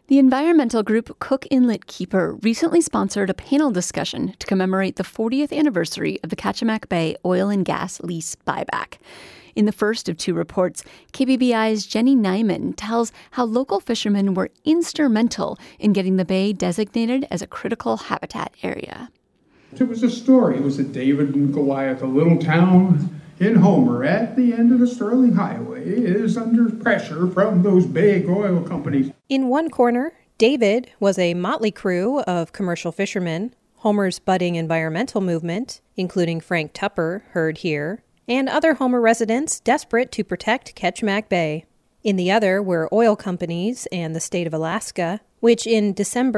The environmental group Cook Inlet Keeper recently sponsored a panel discussion to commemorate the 40th anniversary of the Kachemak Bay oil and gas lease buyback. In the first of two reports, KBBI's Jenny Nyman tells how local fishermen were instrumental in getting the bay designated as a critical habitat area. It was a story. It was a David and Goliath, a little town in Homer at the end of the Sterling Highway is under pressure from those big oil companies. In one corner, David was a motley crew of commercial fishermen, Homer's budding environmental movement, including Frank Tupper, heard here, and other Homer residents desperate to protect Kachemak Bay. In the other were oil companies and the state of Alaska, which in December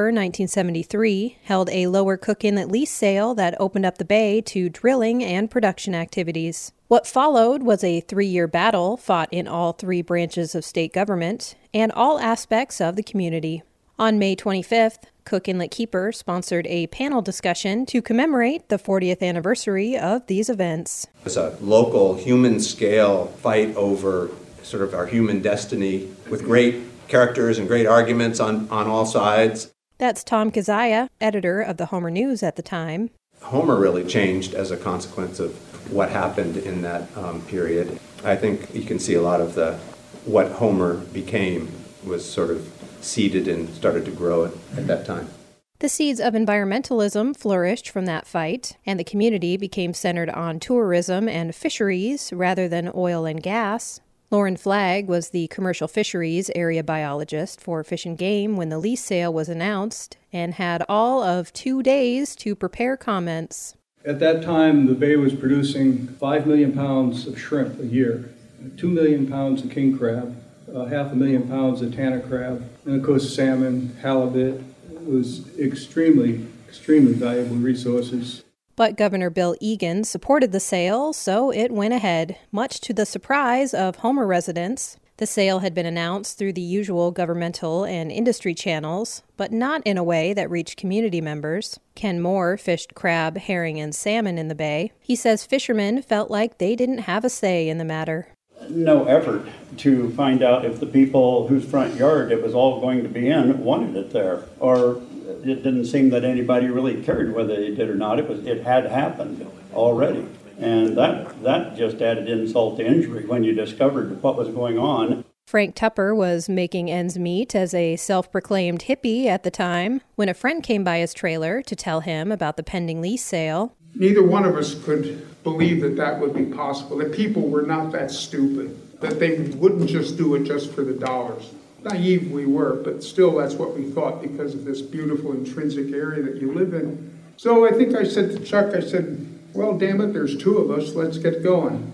1973 held a Lower Cook Inlet lease sale that opened up the bay to drilling and production activities. What followed was a 3-year battle fought in all 3 branches of state government and all aspects of the community. On May 25th, Cook Inlet Keeper sponsored a panel discussion to commemorate the 40th anniversary of these events. It's a local human-scale fight over sort of our human destiny with great characters and great arguments on all sides. That's Tom Kazaya, editor of the Homer News at the time. Homer really changed as a consequence of what happened in that period. I think you can see a lot of what Homer became was sort of seeded and started to grow at that time. The seeds of environmentalism flourished from that fight, and the community became centered on tourism and fisheries rather than oil and gas. Lauren Flagg was the commercial fisheries area biologist for Fish and Game when the lease sale was announced and had all of 2 days to prepare comments. At that time, the bay was producing 5 million pounds of shrimp a year, 2 million pounds of king crab, 500,000 pounds of tana crab, and of course salmon, halibut. It was extremely valuable resources. But Governor Bill Egan supported the sale, so it went ahead, much to the surprise of Homer residents. The sale had been announced through the usual governmental and industry channels, but not in a way that reached community members. Ken Moore fished crab, herring, and salmon in the bay. He says fishermen felt like they didn't have a say in the matter. No effort to find out if the people whose front yard it was all going to be in wanted it there, or it didn't seem that anybody really cared whether they did or not. It had happened already. And that just added insult to injury when you discovered what was going on. Frank Tupper was making ends meet as a self-proclaimed hippie at the time when a friend came by his trailer to tell him about the pending lease sale. Neither one of us could believe that would be possible, that people were not that stupid, that they wouldn't just do it just for the dollars. Naive we were, but still that's what we thought because of this beautiful intrinsic area that you live in. So I think I said to Chuck, well, damn it, there's 2 of us, let's get going.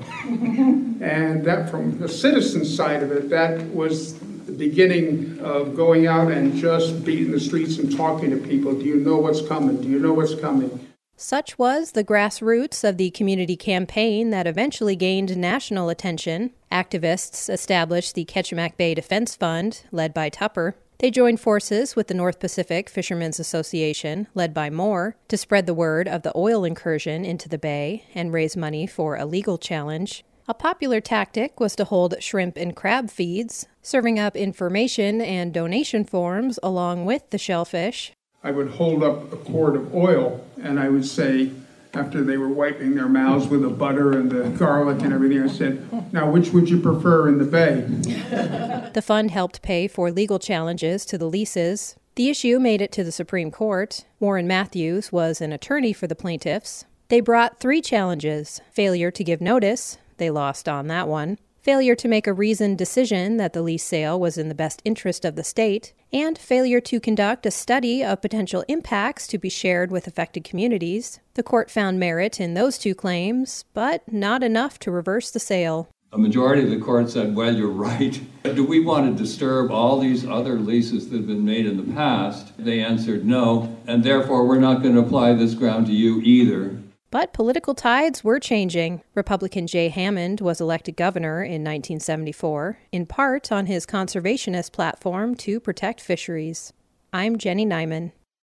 And that from the citizen side of it, that was the beginning of going out and just beating the streets and talking to people. Do you know what's coming? Do you know what's coming? Such was the grassroots of the community campaign that eventually gained national attention. Activists established the Kachemak Bay Defense Fund, led by Tupper. They joined forces with the North Pacific Fishermen's Association, led by Moore, to spread the word of the oil incursion into the bay and raise money for a legal challenge. A popular tactic was to hold shrimp and crab feeds, serving up information and donation forms along with the shellfish. I would hold up a quart of oil and I would say, after they were wiping their mouths with the butter and the garlic and everything, I said, now which would you prefer in the bay? The fund helped pay for legal challenges to the leases. The issue made it to the Supreme Court. Warren Matthews was an attorney for the plaintiffs. They brought 3 challenges: failure to give notice, they lost on that one; failure to make a reasoned decision that the lease sale was in the best interest of the state; and failure to conduct a study of potential impacts to be shared with affected communities. The court found merit in those 2 claims, but not enough to reverse the sale. A majority of the court said, well, you're right. Do we want to disturb all these other leases that have been made in the past? They answered no, and therefore we're not going to apply this ground to you either. But political tides were changing. Republican Jay Hammond was elected governor in 1974, in part on his conservationist platform to protect fisheries. I'm Jenny Nyman.